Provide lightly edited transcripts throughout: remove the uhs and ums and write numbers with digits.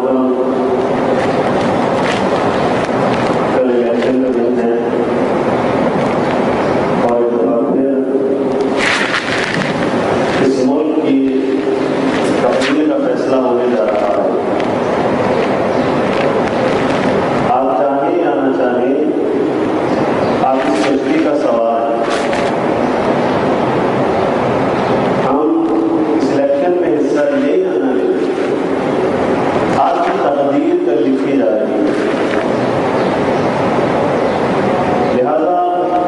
محترم، کل الیکشن کا دن ہے اور ایک بار پھر اس ملک کی تقدیر کا فیصلہ ہونے جا رہا ہے۔ آپ چاہیں یا نہ چاہیں، آپ کی سچی کا سوال ہے۔ ہم اس الیکشن میں حصہ لیں یا نہ لیں، آپ کی تقدیر کر لکھی جا رہی ہے۔ لہذا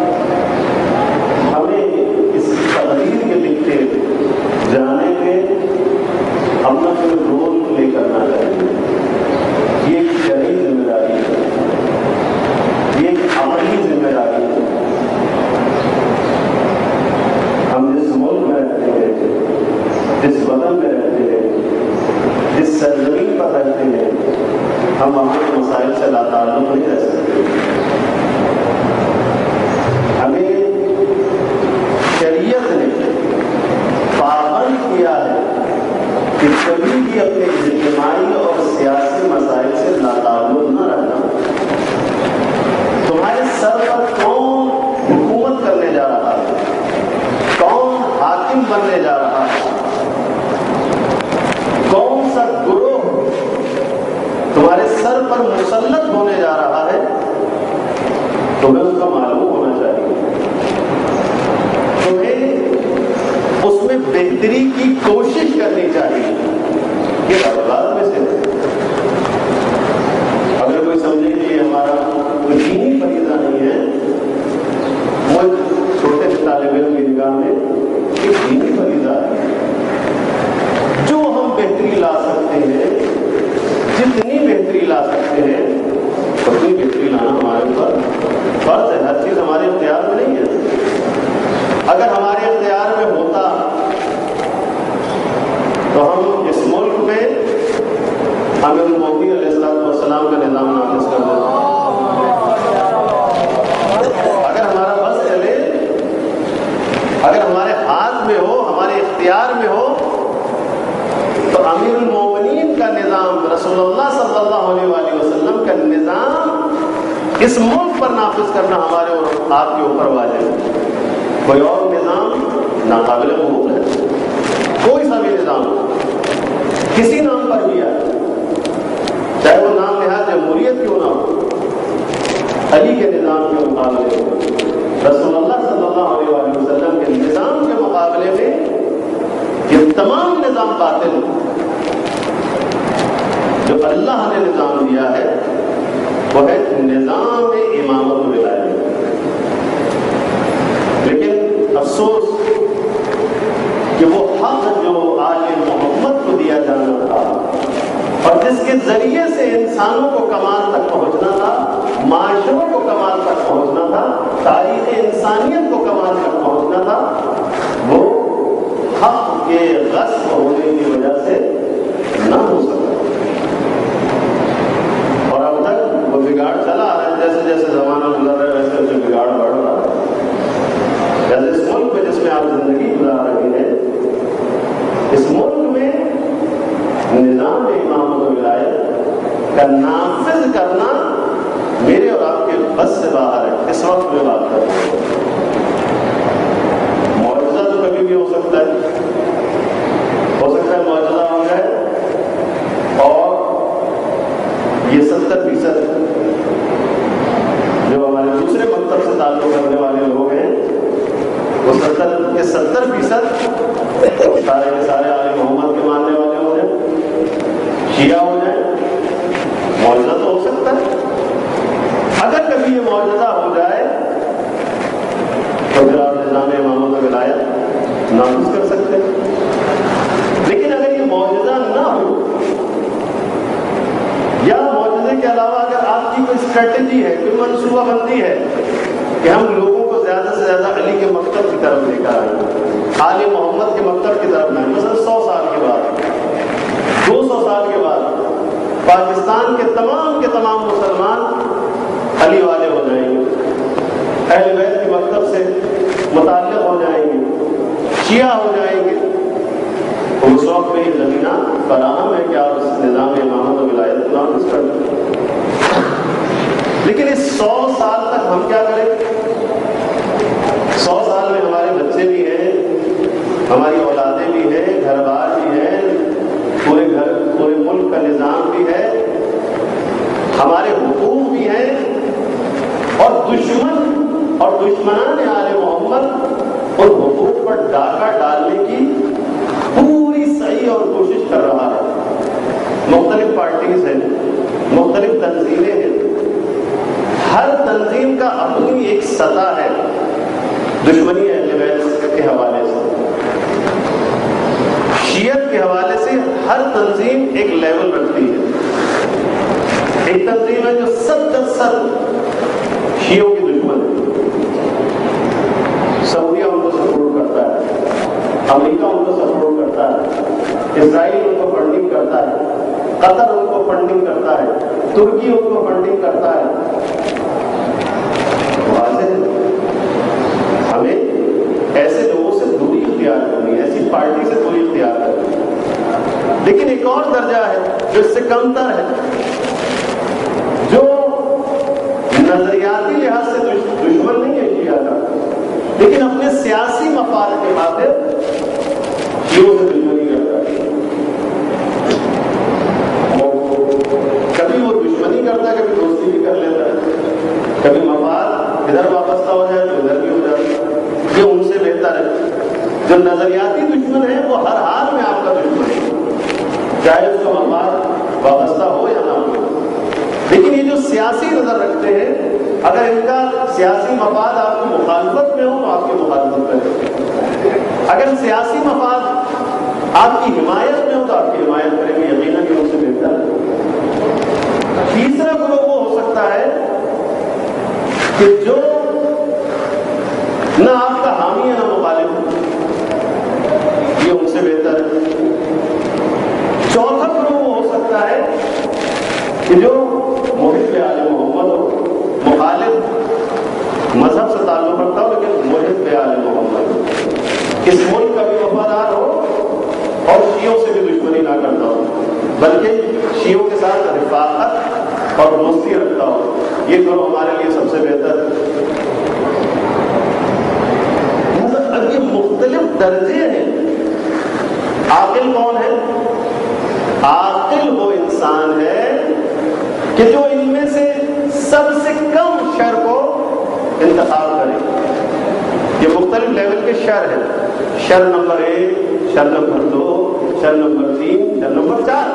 ہمیں اس تقدیر کے لکھتے جانے میں اپنا کوئی رول پلے کرنا چاہیے۔ یہ ایک شرعی ذمہ داری ہے، یہ ایک عملی ذمہ داری ہے۔ ہم جس ملک میں رہتے ہیں، جس وطن میں رہتے ہیں، جس سرزمین پر رہتے ہیں، ہم وہاں کے مسائل سے لاتعلق نہیں رہ سکتے۔ ہمیں شریعت نے پابند کیا ہے کہ کبھی بھی اپنے اجتماعی اور سیاسی مسائل سے لاتعلق نہ رہنا۔ تمہارے سر پر کون حکومت کرنے جا رہا ہے، کون حاکم بننے جا رہا ہے، کون سا گروہ تمہارے سر پر مسلط ہونے جا رہا ہے، تمہیں اس کا معلوم ہونا چاہیے۔ تمہیں اس میں بہتری کی کوشش کرنی چاہیے۔ یہ ضرورات میں سے اگر کوئی سمجھے کہ یہ ہمارا کوئی دینی فریضہ نہیں ہے، وہ چھوٹے سے طالب علم کی نگاہ میں ایک دینی فریضہ ہے۔ جو ہم بہتری لا سکتے ہیں، جتنی بہتری لا سکتے ہیں، اتنی بہتری لانا ہمارے اوپر فرض ہے۔ ہر چیز ہمارے اختیار میں نہیں ہے۔ اگر ہمارے اختیار میں ہوتا تو ہم اس ملک میں امیر المومنین علیہ السلام کا نظام نافذ کر دیتے۔ اگر ہمارا بس چلے، اگر ہمارے ہاتھ میں ہو، ہمارے اختیار میں ہو، تو امیر المومنین کا نظام، رسول اللہ صلی اللہ علیہ وآلہ وسلم کا نظام اس ملک پر نافذ کرنا ہمارے اور آپ کے اوپر واجب ہے۔ کوئی اور نظام ناقابل قبول ہے، کوئی سا بھی نظام کسی نام پر بھی آئے، چاہے وہ نام نہاد جمہوریت کیوں نہ ہو، علی کے نظام کے مقابلے میں، رسول اللہ صلی اللہ علیہ وآلہ وسلم کے نظام کے مقابلے میں یہ تمام نظام باطل ہے۔ جو اللہ نے نظام دیا ہے وہ ہے نظام امامت و ولایت۔ لیکن افسوس کہ وہ حق جو آل محمد کو دیا جانا تھا اور جس کے ذریعے سے انسانوں کو کمال تک پہنچنا تھا، معاشروں کو کمال تک پہنچنا تھا، تاریخ انسانیت کو کمال تک پہنچنا تھا، وہ حق کے غصب ہونے کی وجہ سے نہ ہو سکتا۔ اور اب تک وہ بگاڑ چلا آ رہا ہے۔ جیسے جیسے زمانہ گزر رہا ہے ویسے ویسے بگاڑ بڑھ رہا ہے۔ جیسے اس ملک میں جس میں آپ زندگی گزار رہے ہیں، اس ملک میں نظام امامت و ولایت کا نافذ کرنا میرے اور آپ کے بس سے باہر ہے۔ اس وقت میں بات کر رہے ہیں، معجزہ تو کبھی بھی ہو سکتا ہے، معجزہ ہو جائے اور یہ 70% جو ہمارے دوسرے مکتب سے تعلق کرنے والے لوگ ہیں، وہ 70% سارے کے سارے آل محمد کے ماننے والے ہو جائیں، شیعہ ہو جائیں۔ معجزہ تو ہو سکتا ہے۔ اگر کبھی یہ معجزہ ہو جائے تو پھر آپ نظام امامت و ولایت نافذ کر سکتے ہیں۔ لیکن اگر یہ معجزہ نہ ہو، یا معجزے کے علاوہ اگر آپ کی کوئی اسٹریٹجی ہے، کوئی منصوبہ بندی ہے کہ ہم لوگوں کو زیادہ سے زیادہ علی کے مکتب کی طرف لے کر آئیں، آل محمد کے مکتب کی طرف لائیں، مثلا 100 سال کے بعد، 200 سال کے بعد پاکستان کے تمام مسلمان علی والے ہو جائیں گے، اہل بیت کے مکتب سے متعلق ہو جائیں گے، شیعہ ہو جائیں گے، تو اس وقت میں یہ زمینہ فراہم ہے کہ آپ اس نظام امامت و ولایت 100 سال تک ہم کیا کریں؟ 100 سال میں ہمارے بچے بھی ہیں، ہماری اولادیں بھی ہیں، گھر بار بھی ہیں، پورے ملک کا نظام بھی ہے، ہمارے حقوق بھی ہیں، اور دشمنان آل محمد اور حقوق پر ڈاکہ ڈالنے کی پوری صحیح اور کوشش کر رہا ہے۔ مختلف پارٹیز ہیں، مختلف تنظیمیں ہیں، ہر تنظیم کا اپنی ایک سطح ہے دشمنی اہل بیت کے حوالے سے، شیعت کے حوالے سے ہر تنظیم ایک لیول رکھتی ہے۔ ایک تنظیم ہے جو 70 شیعوں کی دشمن ہے، سعودیہ ان کو سپورٹ کرتا ہے، امریکہ ان کو سپورٹ کرتا ہے، اسرائیل ان کو فنڈنگ کرتا ہے، قطر ان کو فنڈنگ کرتا ہے، ترکی ان کو فنڈنگ کرتا ہے۔ واضح ہمیں ایسے لوگوں سے دوری اختیار کرنی ہے، ایسی پارٹی سے دوری اختیار کرنی ہے۔ لیکن ایک اور درجہ ہے جو اس سے کم تر ہے، جو نظریاتی لحاظ سے دشمن نہیں ہے شیعہ کا، لیکن اپنے سیاسی مفاد کے خاطر شیعوں سے دشمنی کرتا ہے۔ کبھی وہ دشمنی کرتا ہے، کبھی دوستی بھی کر لیتا ہے، کبھی مفاد ادھر وابستہ ہو جائے تو ادھر بھی ہو جاتا ہے۔ یہ ان سے بہتر ہے۔ جو نظریاتی دشمن ہے وہ ہر حال میں آپ کا دشمن ہے، چاہے اس کا مفاد وابستہ ہو یا نہ ہو۔ لیکن یہ جو سیاسی نظر رکھتے ہیں، اگر ان کا سیاسی مفاد آپ کی مخالفت میں ہو تو آپ کی مخالفت کریں، اگر سیاسی مفاد آپ کی حمایت میں ہو تو آپ کی حمایت کریں گے، یقیناً کہ ان سے بہتر ہے۔ تیسرا گروہ وہ ہو سکتا ہے کہ جو نہ آپ کا حامی ہے نہ مخالف، یہ ان سے بہتر ہے۔ چوتھا گروہ وہ ہو سکتا ہے کہ جو محب آل محمد ہو، مخالف مذہب سے تعلق رکھتا ہو لیکن محب آل محمد، اس ملک کا بھی وفادار ہو اور شیعوں سے بھی دشمنی نہ کرتا ہو، بلکہ شیعوں کے ساتھ رفاقت اور دوستی رکھتا ہو، یہ گروہ ہمارے لیے سب سے بہتر ہے۔ اب یہ مختلف درجے ہیں۔ عاقل کون ہے؟ عاقل وہ انسان ہے کہ جو ان میں سے سب سے کم شر کو انتخاب کرے۔ یہ مختلف لیول کے شر ہیں، شر نمبر 1، شر نمبر 2، شر نمبر 3، شر نمبر 4۔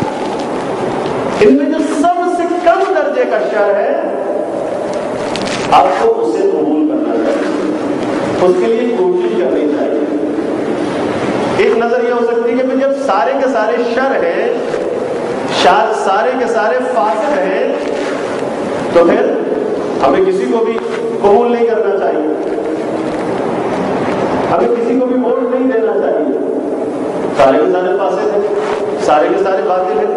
ان میں جو سب سے کم درجے کا شر ہے، آپ کو اسے قبول کرنا چاہیے، اس کے لیے کوشش کرنی چاہیے۔ ایک نظر یہ ہو سکتی ہے کہ جب سارے کے سارے شر ہیں، سارے کے سارے فاسق ہیں، تو پھر ہمیں کسی کو بھی قبول نہیں کرنا چاہیے، ہمیں کسی کو بھی ووٹ نہیں دینا چاہیے۔ سارے کے سارے فاسق ہیں، سارے کے سارے باطل ہیں۔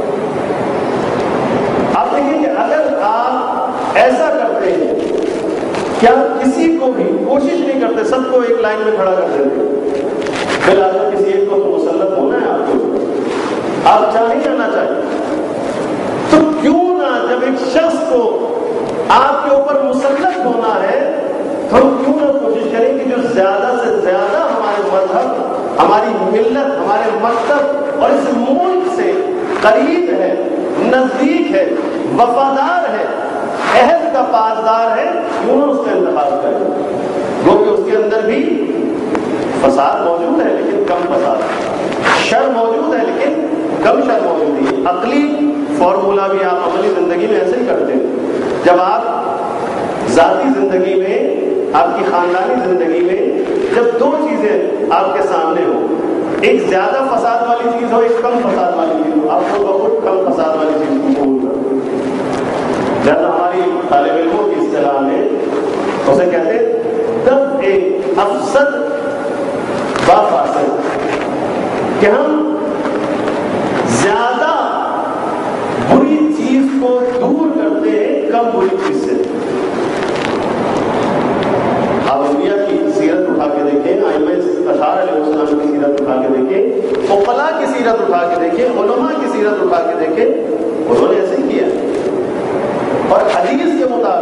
آپ دیکھیں کہ اگر آپ ایسا کرتے ہیں کہ آپ کسی کو بھی کوشش نہیں کرتے، سب کو ایک لائن میں کھڑا کر دیتے، پھر اگر کسی ایک کو تو مسلط ہونا ہے آپ کو، آپ چاہیں یا نہ چاہیں، تو کیوں نہ جب ایک شخص کو آپ کے اوپر مسلط ہونا ہے تو ہم کیوں نہ کوشش کریں کہ جو زیادہ سے زیادہ ہمارے مذہب، ہماری ملت، ہمارے مکتب اور اس ملک سے قریب ہے، نزدیک ہے، وفادار ہے، عہد کا پاسدار ہے، کیوں نہ اس کا انتخاب کریں۔ گو کہ اس کے اندر بھی فساد موجود ہے لیکن کم فساد ہے، شر موجود ہے لیکن کم شر موجود ہے۔ عقلی فارمولہ بھی آپ عملی زندگی میں ایسے ہی کرتے ہیں۔ جب آپ ذاتی زندگی میں، آپ کی خاندانی زندگی میں جب دو چیزیں آپ کے سامنے ہو، ایک زیادہ فساد والی چیز ہو، ایک کم فساد والی چیز ہو، آپ کو بہت کم فساد والی چیز کو قبول کرو۔ جیسا ہماری طالب علموں کی اصطلاح میں اسے کہتے ہیں دفع افسد با فاسد، کہ ہم زیادہ بری چیز کو دور کرتے ہیں کم بری چیز سے۔ آپ انبیاء کی سیرت اٹھا کے دیکھیں، ائمہ اطہار علیہ السلام کی سیرت اٹھا کے دیکھیں، عقلاء کی سیرت اٹھا کے دیکھیں، علماء کی سیرت اٹھا کے دیکھیں، انہوں نے ایسے ہی کیا۔ اور حدیث کے مطابق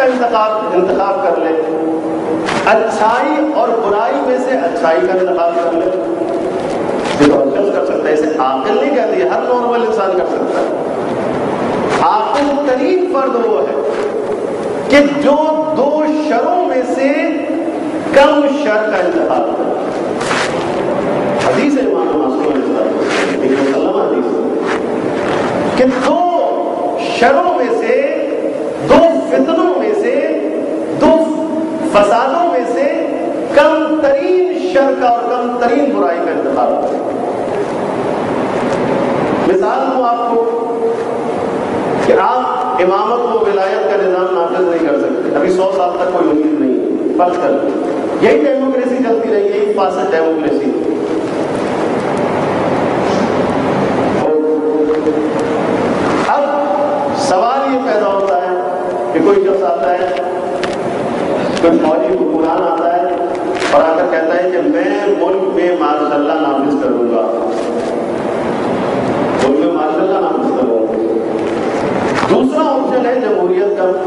انتخاب کر لے، اچھائی اور برائی میں سے اچھائی کا انتخاب کر لے. یہ تو ہر شخص کر سکتا ہے، اسے عاقل نہیں کہتی، ہر نارمل انسان کر سکتا ہے. عاقل ترین فرد وہ ہے کہ جو دو شروں میں سے کم شر کا انتخاب کرے. حدیث امام معصوم علیہ السلام حدیث کہ دو شروں میں سے، دو فتنوں میں سے، دو فسادوں میں سے کم ترین شر کا اور کم ترین برائی کا انتخاب کرے. مثال دوں آپ کو کہ آپ امامت و ولایت کا نظام نافذ نہیں کر سکتے، ابھی 100 سال تک کوئی امید نہیں ہے. فرض کر یہی ڈیموکریسی چلتی رہی، یہی فاسد ڈیموکریسی. اب سوال یہ پیدا ہوتا ہے کہ کوئی شخص آتا ہے، کوئی فوجی حکمران آتا ہے اور آ کر کہتا ہے کہ میں ملک میں ماشاء اللہ نافذ کروں گا، ملک میں ماشاء اللہ نافذ کروں گا. دوسرا آپشن ہے جمہوریت کا.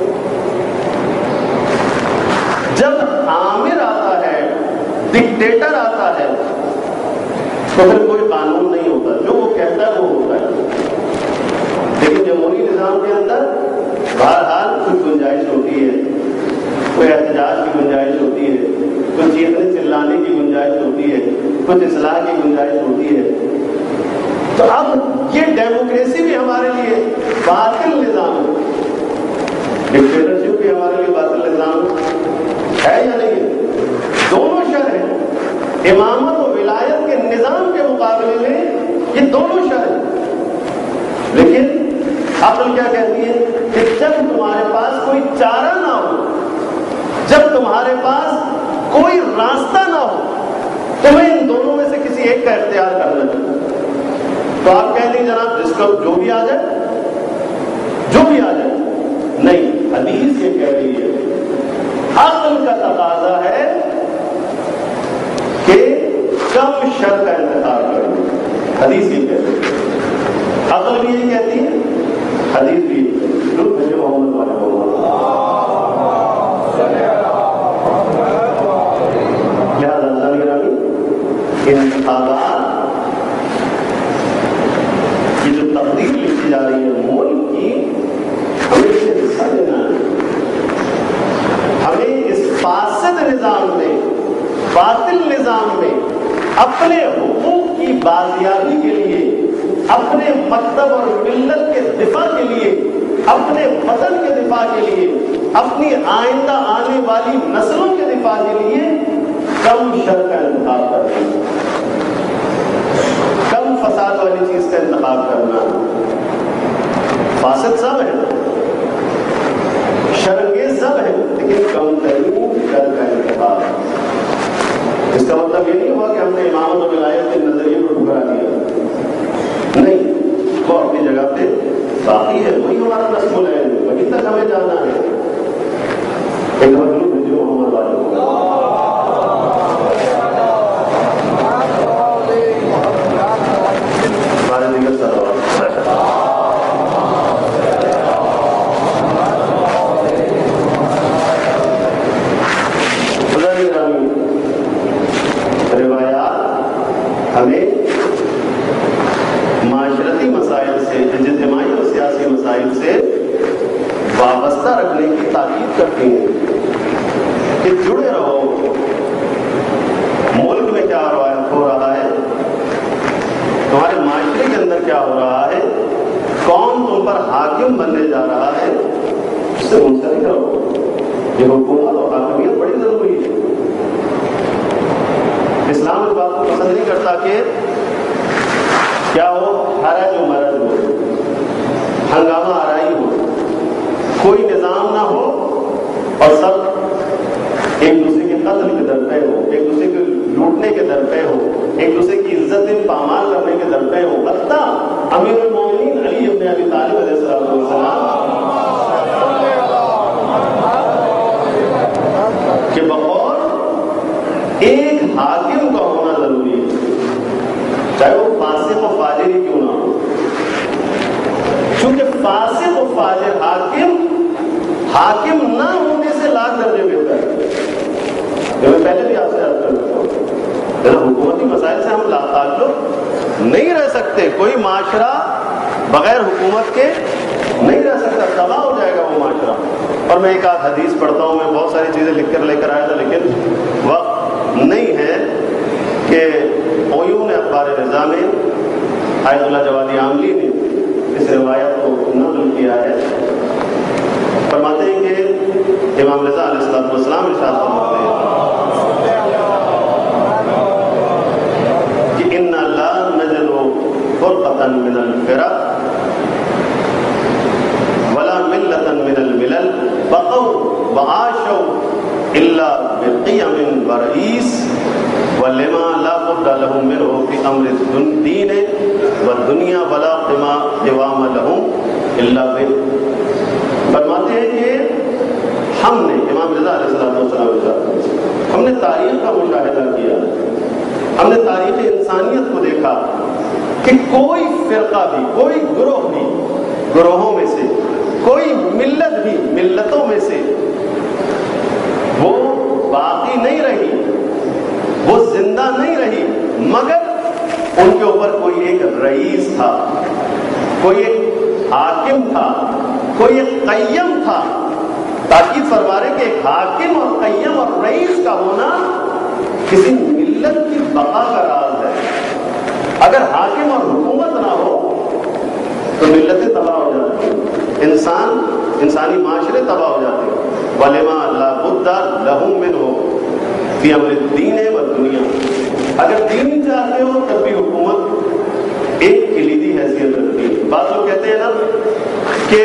جب آمر آتا ہے، ڈکٹیٹر آتا ہے، تو پھر کوئی قانون نہیں ہوتا، جو وہ کہتا ہے وہ ہوتا ہے. لیکن جمہوری نظام کے اندر بہرحال کچھ گنجائش ہوتی ہے، کوئی احتجاج کی گنجائش ہوتی ہے، کچھ چیخنے چلانے کی گنجائش ہوتی ہے، کچھ اصلاح کی گنجائش ہوتی ہے. تو اب یہ ڈیموکریسی بھی ہمارے لیے باطل نظام ہے، ڈکٹیٹرشپ بھی ہمارے لیے باطل نظام ہے یا نہیں؟ دونوں شر ہیں. امامت و ولایت کے نظام کے مقابلے میں یہ دونوں شر ہیں. لیکن عقل کیا کہتی ہے کہ جب تمہارے پاس کوئی چارہ نہ ہو، جب تمہارے پاس کوئی راستہ نہ ہو، تمہیں ان دونوں میں سے کسی ایک کا اختیار کرنا ہے. تو آپ کہہ دیں جناب جس کا جو بھی آ جائے، جو بھی آ جائے. نہیں، حدیث یہ کہہ رہی ہے، عقل کا تقاضا ہے کہ کم شر کا انتخاب کرو. حدیث یہ کہہ رہی ہے، عقل بھی یہ کہتی ہے، حدیث بھی. محمد انتخابات کی جو تقدیر لکھی جا رہی ہے ملک کی، ہمیں اسے حصہ دینا ہے. ہمیں اس فاسد نظام میں، باطل نظام میں اپنے حقوق کی بازیابی کے لیے، اپنے مکتب اور ملت کے دفاع کے لیے، اپنے وطن کے دفاع کے لیے، اپنی آئندہ آنے والی نسلوں کے دفاع کے لیے کم شر کا انتخاب کرنا، کم فساد والی چیز کا انتخاب کرنا. فاسد سب ہے، شرانگیز سب ہے، لیکن کم ترین شر کا انتخاب. اس کا مطلب یہ نہیں ہوا کہ ہم نے امامت و ولایت کے نظریے کو ٹھکرا دیا، نہیں، وہ اپنی جگہ پہ باقی ہے، وہی ہمارا رسول ہے، وہیں تک ہمیں جانا ہے. ایک مطلب جو محمد والے ہمارے دیگر سوال روایات ہمیں معاشرتی مسائل سے، اجتماعی اور سیاسی مسائل سے وابستہ رکھنے کی تاکید کرتی ہیں کہ جڑے رہو، ملک میں کیا ہو رہا ہے، تمہارے معاشرے کے اندر کیا ہو رہا ہے، کون تم پر حاکم بننے جا رہا ہے، اس سے منسلک رہو. یہ حکومت اور حاکمیت بڑی ضروری ہے. اسلام اس بات کو پسند نہیں کرتا کہ کیا ہو، حرج و مرج ہو، ہنگامہ آرائی ہو، کوئی نظام نہ ہو اور سب ایک دوسرے کے قتل کے در پہ ہو، ایک دوسرے کے لوٹنے کے در پہ ہو، ایک دوسرے کی عزت پامال کرنے کے در پہ ہو. حتیٰ امیر المومنین علی ابن ابی طالب علیہ السلام کے بقول ایک حاکم کا ہونا ضروری ہے، چاہے وہ فاسق و فاجر ہی کیوں نہ ہو. چونکہ فاسق و فاجر حاکم حاکم نہ ہونے سے لاکھ درجے بہتر ہے. یہ میں پہلے بھی آپ سے عرض کر چکا ہوں، حکومتی مسائل سے ہم لا تعلق نہیں رہ سکتے. کوئی معاشرہ بغیر حکومت کے نہیں رہ سکتا، تباہ ہو جائے گا وہ معاشرہ. اور میں ایک آدھ حدیث پڑھتا ہوں، میں بہت ساری چیزیں لکھ کر لے کر آیا تھا لیکن وقت نہیں ہے. کہ عیون اخبار رضا میں آیت اللہ جوادی عاملی نے اس روایت کو نقل کیا ہے. فرماتے ہیں کہ امام رضا علیہ السلام ارشاد فرماتے ہیں کہ انا لا نجد فرقة من الفرق ولا ملة من الملل بقوا وعاشوا الا بقيم ورئيس ولما لا بد لهم منه في امر الدين والدنيا ولا قوام لهم الا به. فرماتے ہیں کہ ہم نے امام رضا علیہ السلام ہم نے تاریخ کا مشاہدہ کیا، ہم نے تاریخ انسانیت کو دیکھا کہ کوئی فرقہ بھی، کوئی گروہ بھی گروہوں میں سے، کوئی ملت بھی ملتوں میں سے وہ باقی نہیں رہی، وہ زندہ نہیں رہی مگر ان کے اوپر کوئی ایک رئیس تھا، کوئی ایک حاکم تھا، کوئی ایک قیم تھا. تاکید فرما رہے کہ ایک حاکم اور قیم اور رئیس کا ہونا کسی ملت کی بقا کا راز ہے. اگر حاکم اور حکومت نہ ہو تو ملتیں تباہ ہو جاتی ہیں، انسانی معاشرے تباہ ہو جاتے ہیں. وَلِمَا لَا بُدَّ لَهُم مِّنْهُ فِي أَمْرِ الدِّينِ وَالدُّنْيَا. اگر دین چاہتے ہو تب بھی حکومت ایک کلیدی حیثیت رکھتی ہے. بعض لوگ کہتے ہیں نا کہ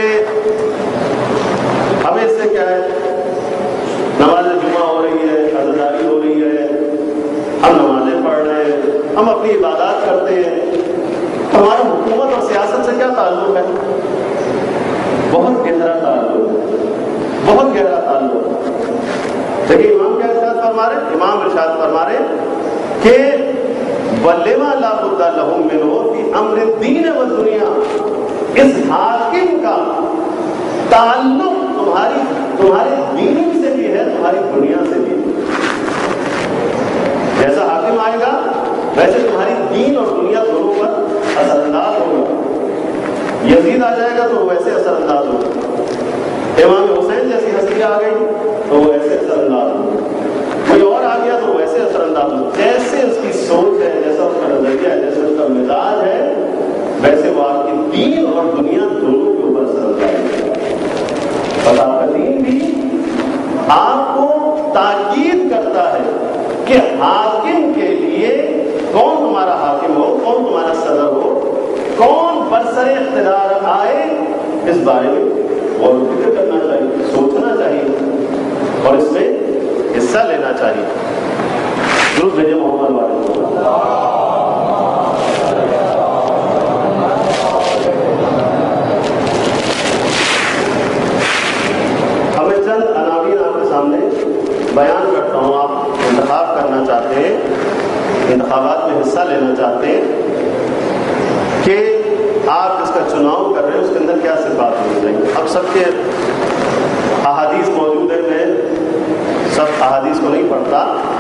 ہمیں اس سے کیا ہے، نماز جمعہ ہو رہی ہے، عزاداری ہو رہی ہے، ہم نمازیں پڑھ رہے ہیں، ہم اپنی عبادات کرتے ہیں، ہمارا حکومت اور سیاست سے کیا تعلق ہے؟ بہت گہرا تعلق، بہت گہرا تعلق. دیکھیے امام کیا ارشاد فرما رہے؟ امام ارشاد فرما رہے کہ وَلِمَا لَا بُدَّ لَهُم مِّنْهُ فِي أَمْرِ الدِّينِ وَالدُّنْيَا. اس حاکم کا تعلق تمہارے دین سے بھی ہے، تمہاری دنیا سے بھی. جیسا حاکم آئے گا ویسے تمہاری دین اور دنیا دونوں پر اثر انداز ہوگا. یزید آ جائے گا تو ویسے اثر انداز ہوگا، امام حسین جیسی ہستی آ گئی تو وہ ایسے اثر انداز ہوگا، کوئی اور آ گیا تو ویسے اثر انداز ہوگا. جیسے اس کی سوچ ہے، جیسا اس کا نظریہ ہے، جیسے اس کا مزاج ہے، ویسے وہ آپ کی دین اور دنیا دونوں کے اوپر اثر انداز ہوگا. اور آپ کا دین بھی آپ کو تاکید کرتا ہے کہ حاکم کے لیے کون تمہارا حاکم ہو، کون تمہارا صدر ہو، کون برسر اقتدار آئے، اس بارے میں غور و فکر کرنا چاہیے، سوچنا چاہیے اور اس میں حصہ لینا چاہیے. درود بھیجے محمد والے. ہمیں چند عناوین آپ کے سامنے بیان کرتا ہوں. آپ انتخاب کرنا چاہتے ہیں، انتخابات میں حصہ لینا چاہتے ہیں کہ آپ اس کا چناؤ کر رہے ہیں، اس کے اندر کیا صفات ہونی چاہیے. اب سب کے احادیث موجود ہیں، میں سب احادیث کو نہیں پڑھتا.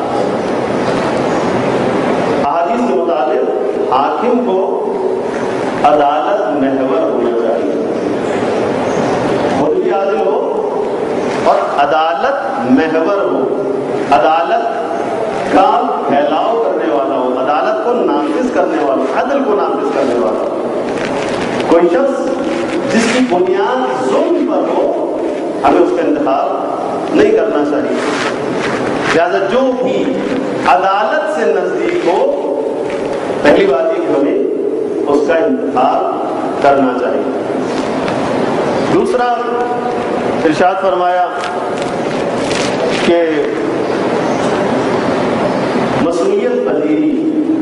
احادیث کے مطابق حاکم کو عدالت محور ہونا چاہیے، خود بھی عادل ہو اور عدالت محور ہو، عدالت کا پھیلاؤ کرنے والا ہو، عدالت کو نافذ کرنے والا، عدل کو نافذ کرنے والا ہو. کوئی شخص جس کی بنیاد ظلم پر ہو ہمیں اس کا انتخاب نہیں کرنا چاہیے. لہٰذا جو بھی عدالت سے نزدیک ہو، پہلی بات یہ کہ ہمیں اس کا انتخاب کرنا چاہیے. دوسرا ارشاد فرمایا کہ مسئولیت پذیری،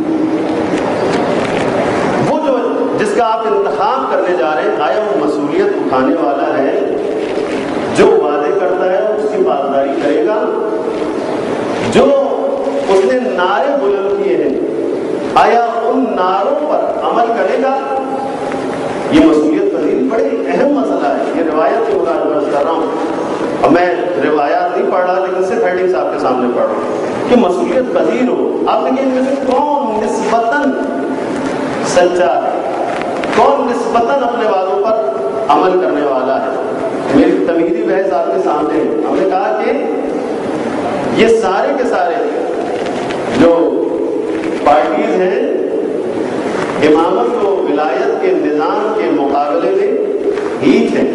وہ جو جس کا آپ انتخاب کرنے جا رہے ہیں آیا وہ مسئولیت اٹھانے والا ہے، جو وعدے کرتا ہے اس کی پاسداری کرے گا، جو اس نے نعرے بلند کیے ہیں آیا ان نعروں پر عمل کرے گا. یہ مسئولیت پذیری بڑے اہم مسئلہ ہے. یہ روایت کے مطابق کر رہا ہوں اور میں روایات نہیں پڑھ رہا لیکن صرف ہیڈنگ صاحب کے سامنے پڑھ رہا ہوں کہ مسئولیت پذیر ہو. آپ دیکھیں ان میں سے کون نسبتاً سچا ہے, کون نسبتاً اپنے وعدوں پر عمل کرنے والا ہے. میری تمیزی بحث آپ کے سامنے ہے. ہم نے کہا کہ یہ سارے کے سارے جو پارٹیز ہیں امامت و ولایت کے نظام کے مقابلے میں ہیچ ہے,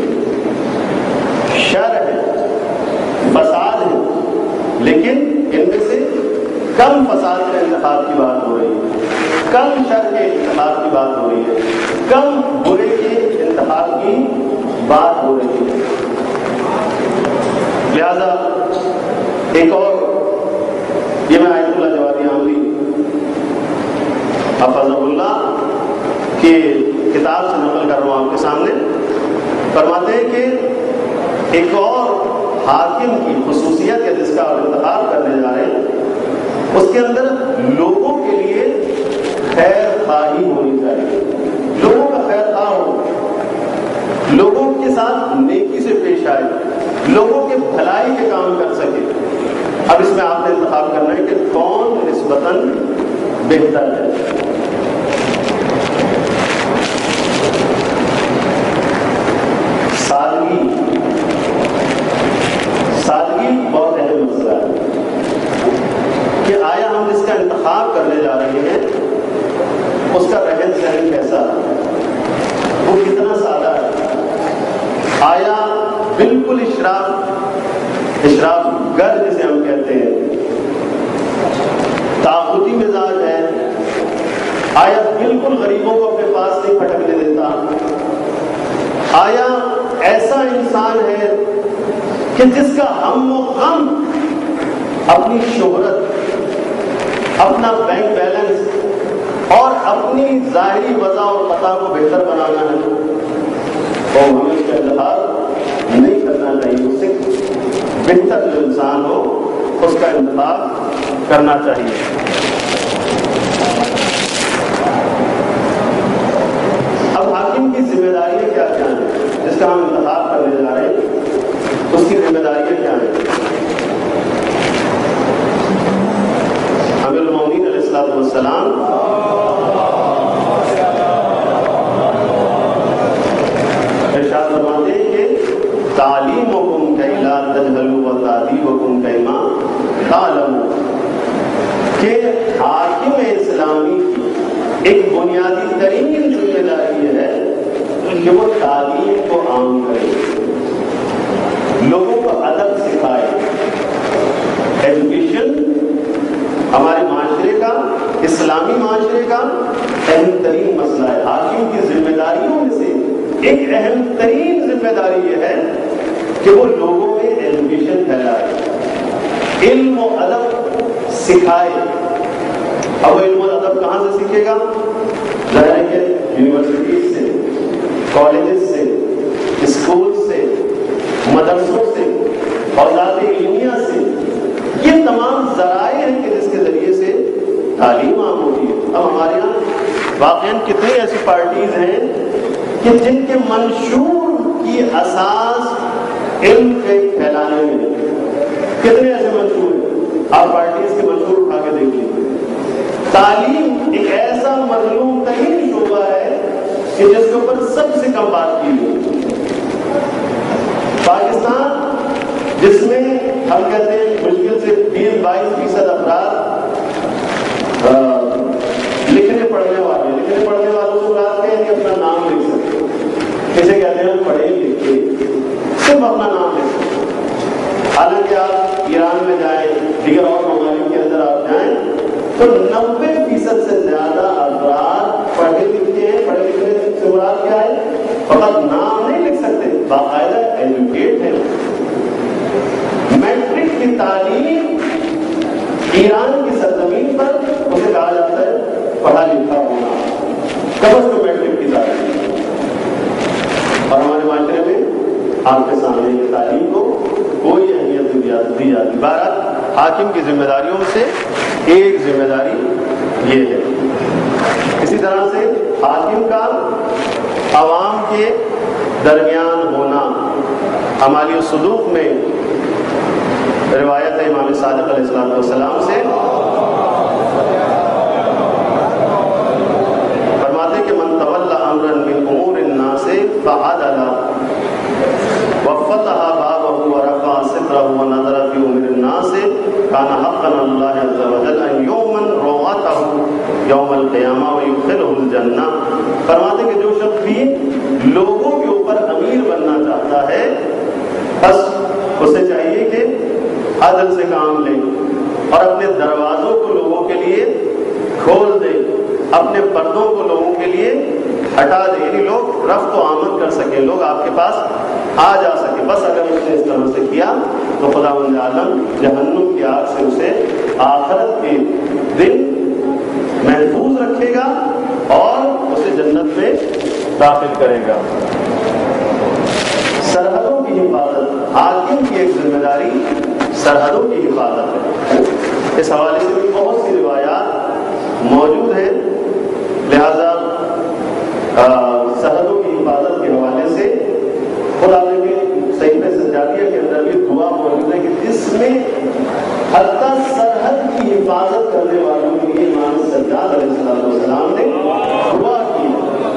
شر ہے, فساد ہے, لیکن ان میں سے کم فساد کے انتخاب کی بات ہو رہی ہے, کم شر کے انتخاب کی بات ہو رہی ہے, کم برے کے انتخاب کی بات ہو رہی ہے. لہذا ایک اور یہ میں آیت اللہ جوادی عاملی حفظہ اللہ کی کتاب سے نقل کر رہا ہوں آپ کے سامنے. فرماتے ہیں کہ ایک اور حاکم کی خصوصیت ہے جس کا آپ انتخاب کرنے جا رہے ہیں, اس کے اندر لوگوں کے لیے خیر خواہی ہونی چاہیے, لوگوں کا خیر خواہ ہو, لوگوں کے ساتھ نیکی سے پیش آئے, لوگوں کے بھلائی کے کام کر سکے. اب اس میں آپ نے انتخاب کرنا ہے کہ کون نسبتاً بہتر ہے. سادگی بہت اہم مسئلہ ہے کہ آیا ہم جس کا انتخاب کرنے جا رہے ہیں اس کا رہن سہن کیسا ہے, وہ کتنا سادہ ہے. آیا بالکل اشراف گر جسے ہم کہتے ہیں, طاقتی مزاج ہے, آیا بالکل غریبوں کو اپنے پاس نہیں پھٹکنے دیتا, آیا ایسا انسان ہے کہ جس کا ہم و غم اپنی شہرت, اپنا بینک بیلنس اور اپنی ظاہری وضع اور قطع کو بہتر بنانا ہے, اور ہمیں اس کا انتخاب نہیں کرنا چاہیے. اس سے بہتر جو انسان ہو اس کا انتخاب کرنا چاہیے. اب حاکم کی ذمہ داریاں کیا کیا ہیں جس کا ہم انتخاب کرنے جا رہے ہیں, اس کی ذمہ داریاں کیا ہیں؟ امیر المومنین علیہ الصلوۃ والسلام ارشاد فرماتے ہیں کہ تعلیمکم کی لا تجہلوا وتعذیبکم کما تعلمون, کہ حاکم اسلامی کی ایک بنیادی ترین ذمہ داری ہے کہ وہ تعلیم کو عام کرے, لوگوں کو ادب سکھائے. ایجوکیشن ہمارے معاشرے کا, اسلامی معاشرے کا اہم ترین مسئلہ ہے. حاکم کی ذمہ داریوں میں سے ایک اہم ترین ذمہ داری یہ ہے کہ وہ لوگوں میں ایجوکیشن پھیلائے, علم و ادب سکھائے. اب وہ علم و ادب کہاں سے سیکھے گا؟ ظاہر ہے کہ یونیورسٹیز سے, کالجز سے, اسکول سے, مدرسوں سے, اوقات علمیہ سے. یہ تمام ذرائع ہیں کہ جس کے ذریعے سے تعلیم عام ہوتی ہے. اب ہمارے یہاں واقعاً کتنی ایسی پارٹیز ہیں کہ جن کے منشور کی اساس علم کے پھیلانے میں, کتنے ایسے منشور ہیں, آپ پارٹیز کے منشور اٹھا کے دیکھ لیجیے. تعلیم ایک ایسا مظلوم ترین شعبہ ہے کہ جس کے اوپر سب سے کم بات کی گئی. پاکستان جس میں ہم کہتے ہیں مشکل سے 20-22% افراد لکھنے پڑھنے والوں کو کہتے ہیں کہ اپنا نام لکھ سکتے, کسے کہتے ہیں پڑھے لکھے صرف اپنا نام لکھ سکتے. حالانکہ آپ ایران میں جائیں, دیگر اور ممالک کے اندر آپ جائیں تو 90% سے زیادہ افراد پڑھے لکھے ہیں. پڑھے لکھنے سے مراد کیا ہے؟ فقط نام نہیں لکھ سکتے, باقاعدہ ایجوکیٹ ہیں. میٹرک کی تعلیم ایران کی سرزمین پر اسے کہا جاتا ہے پڑھا لکھا ہونا, کم از کم میٹرک کی تعلیم. اور ہمارے معاشرے میں آپ کے سامنے یہ تعلیم کو کوئی اہمیت دی جاتی. بہرحال حاکم کی ذمہ داریوں میں سے ایک ذمہ داری یہ ہے. اسی طرح سے حاکم کا عوام کے درمیان ہونا, عمالی و سلوک میں روایت ہے امام صادق علیہ السلام سے، فرماتے کہ من تولی امرا من امور الناس فعدل وفتح بابه ورفع ستره ونظر في امور الناس كان حقا على الله عز وجل ان يؤمن روعته يوم القيامه ويدخله الجنه. فرماتے کہ جو شخص بھی لوگوں کے اوپر امیر بننا چاہتا ہے بس اسے چاہیے کہ عدل سے کام لے اور اپنے دروازوں کو لوگوں کے لیے کھول دے، اپنے پردوں کو لوگوں کے لیے ہٹا دے، یعنی لوگ رفت و آمد کر سکیں، لوگ آپ کے پاس آ جا سکے. بس اگر اس نے اس طرح سے کیا تو خداوند عالم جہنم کی آگ سے اسے آخرت کے دن محفوظ رکھے گا اور اسے جنت میں داخل کرے گا. سرحدوں کی حفاظت حاکم کی ایک ذمہ داری سرحدوں کی حفاظت ہے. اس حوالے سے بھی بہت سی روایات موجود ہیں، لہذا سرحدوں کی حفاظت کے حوالے سے خدا کے صحیفہ سجادیہ کے اندر بھی دعا موجود ہے کہ جس میں حتی سرحد کی حفاظت کرنے والوں کے لیے امام سجاد علیہ السلام نے دعا کی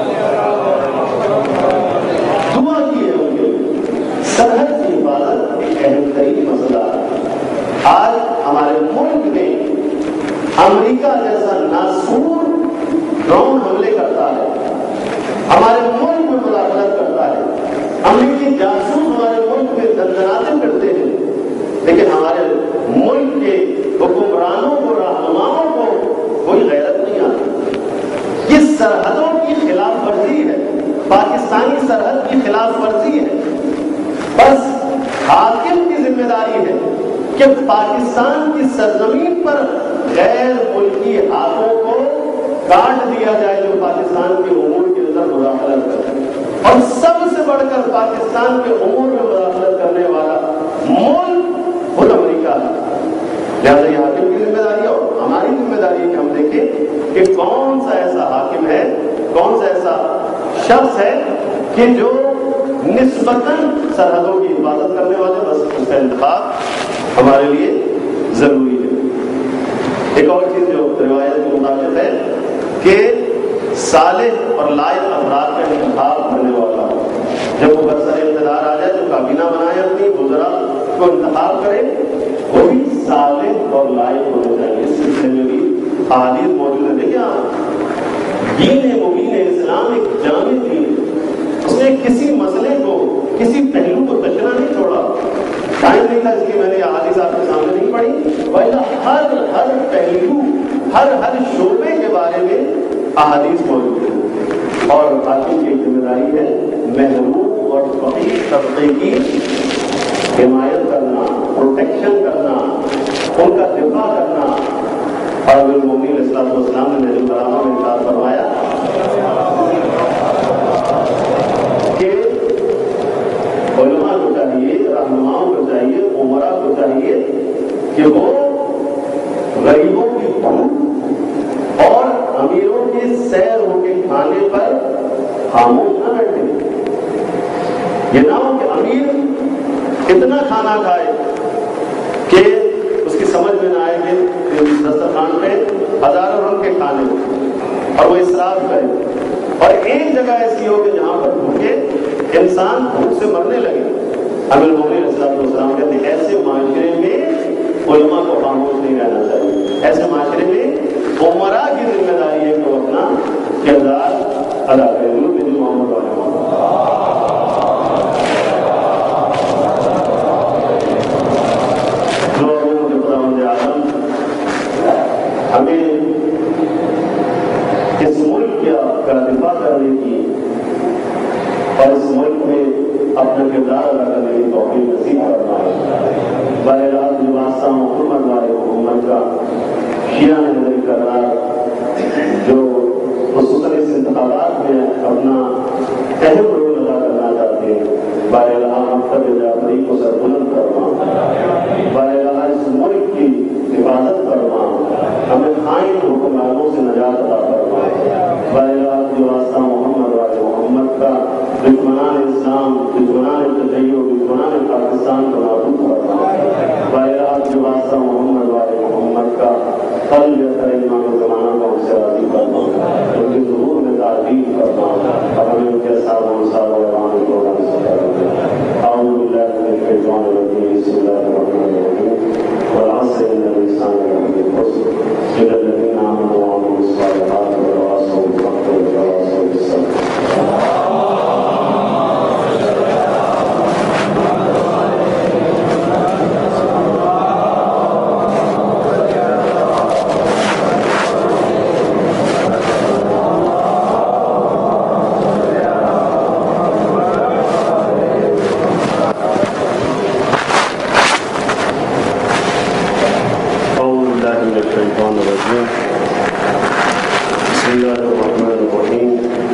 ہے ان کے لیے. سرحد کی حفاظت ایک اہم ترین مسئلہ ہے. آج ہمارے ملک میں امریکہ جیسا ناسور ڈرون حملے کرتا ہے، ہمارے ملک میں مداخلت کرتا ہے، امریکی جاسوس ہمارے ملک میں دندناتے کرتے ہیں، لیکن ہمارے ملک کے حکمرانوں کو، رہنماؤں کو کوئی غیرت نہیں آتی. یہ سرحدوں کی خلاف ورزی ہے، پاکستانی سرحد کی خلاف ورزی ہے. بس حاکم کی ذمہ داری ہے کہ پاکستان کی سرزمین پر غیر ملکی ہاتھوں کو کاٹ دیا جائے جو پاکستان کے امور کے اندر مداخلت کرے، اور سب سے بڑھ کر پاکستان کے امور میں مداخلت کرنے والا ملک خود امریکہ ہے. لہٰذا یہ حاکم کی ذمہ داری ہے اور ہماری ذمہ داری ہے کہ ہم دیکھیں کہ کون سا ایسا حاکم ہے، کون سا ایسا شخص ہے کہ جو نسبتاً سرحدوں کی حفاظت کرنے والے، بس اس کا انتخاب ہمارے لیے ضروری ہے. ایک اور چیز جو روایت کے مطابق ہے کہ صالح اور لائق افراد کا انتخاب کرنے والا جب وہ برسر اقتدار آ جائے تو کابینہ بنائے، اپنی وزراء کو انتخاب کرے، وہ بھی صالح اور لائق ہونے چاہیے. اس سلسلے میں بھی احادیث موجود ہے. دیکھیں آپ، دین مبین اسلام ایک جامع دین ہے. اس نے کسی مسئلے کو، کسی پہلو کو تشنا نہیں چھوڑا. ٹائم نہیں تھا اس لیے میں نے احادیث آپ کے سامنے نہیں پڑھی، وَإِلَّا ہر پہلو، ہر شعبے کے بارے میں احادیث موجود ہے. اور حاکم کی ذمہ داری ہے محروم اور فقیر طبقے کی حمایت کرنا، پروٹیکشن کرنا، ان کا دفاع کرنا. اور المومنین علیہ السلام نے نہج البلاغہ میں ارشاد فرمایا کہ علماء کو چاہیے، رہنماؤں کو چاہیے، امراء کو چاہیے کہ وہ غریبوں کی بھوک اور امیروں کے سیر ہو کے کھانے پر خاموش نہ بیٹھے. یہ نہ ہو کہ امیر اتنا کھانا کھائے کہ اس کی سمجھ میں نہ آئے کہ دسترخوان پہ ہزاروں رنگ کے کھانے ہو اور وہ اسراف کرے، اور ایک جگہ ایسی ہو کہ جہاں پر بھوکے انسان بھوک سے مرنے لگے. امیر المومنین علیہ السلام کہتے ہیں ایسے معاشرے میں علماء کو خاموش نہیں رہنا چاہیے. ایسے معاشرے میں امراء کی ذمہ داری ہے کہ وہ اپنا کردار ادا کریں. محمد ہمیں اس ملک کا دفاع کرنے کی اور اس ملک میں اپنا کردار ادا کرنے کی توفیق نصیب فرمائے. براہ راست جو واسطہ محمد والے حکومت کا شیعہ نے نظری کردار جو خصوصاً اس انتخابات میں اپنا اہم رول ادا کرنا چاہتے ہیں، براہ راست مکتب جعفری کو سربلند فرما، براہ راست اس ملک کی حفاظت فرما، ہمیں خائن حکمرانوں سے نجات عطا فرما. براہ راست جو واسطہ محمد والے محمد کا دشمنان اسلام، دشمنان تشیع، دشمنان پاکستان قلب اثر امام زمانہ کو ہم سے راضی کرنا، ان کی ظہور میں تعظیم کرنا، اور ہمیں ان کے ساتھ انصار و ایمان کو ہم سے کرنا۔ اعوذ باللہ من الشیطان الرجیم، بسم اللہ الرحمن الرحیم، والعصر ان الانسان لفی خسر الا الذین آمنوا وعملوا الصالحات وتواصوا بالحق وتواصوا بالصبر۔ بسم اللہ الرحمن الرحیم،